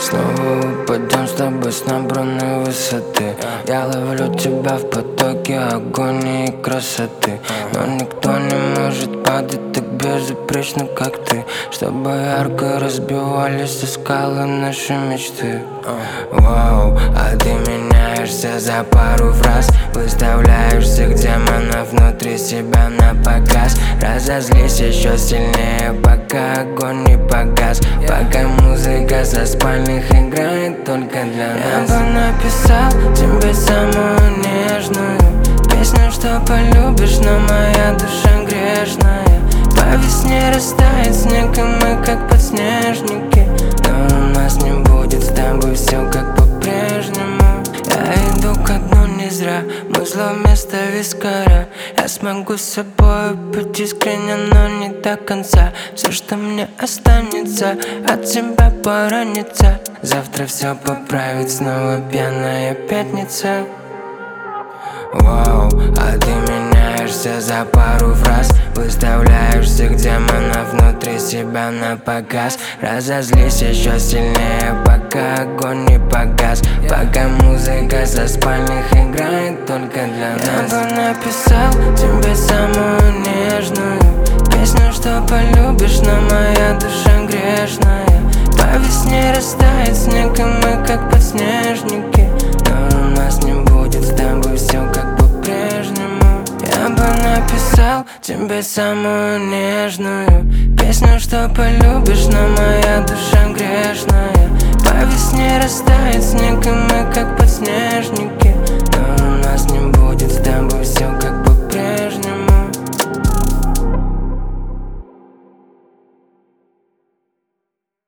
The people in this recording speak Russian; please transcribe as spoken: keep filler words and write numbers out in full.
Снова упадем с тобой с набранной высоты. Я ловлю тебя в потоке агонии и красоты. Но никто не может падать так безупречно, как ты. Чтобы ярко разбивались о скалы наши мечты. Вау, а ты меняешься за пару фраз. Выставляешь всех демонов внутри себя на показ. Разозлись еще сильнее, пока огонь не погас. Пока музыка со спальных играет только для нас. Я бы написал тебе самую нежную песню, что полюбишь, но моя душа грешная. По весне растает снег, и мы как подснежники. Но у нас не будет с тобой все как по-прежнему. Я иду ко дну не зря, музло вместо вискаря. Я смогу с собой быть искренен, но не до конца. Все, что мне останется, от тебя поранится. Завтра все поправить, снова пьяная пятница. Вау, а ты меняешься за пару фраз. Выставляешь всех демонов внутри себя на показ. Разозлись еще сильнее, пока огонь не погас. Пока музыка со спальных играет только для нас. Я бы написал тебе самую нежную песню, что полюбишь, но моя душа грешная. По весне растает снег, и мы как подснежники. Но у нас не будет с тобой все как по-прежнему. Я бы написал тебе самую нежную песню, что полюбишь, но моя душа грешная. По весне растает снег, и мы как подснежники.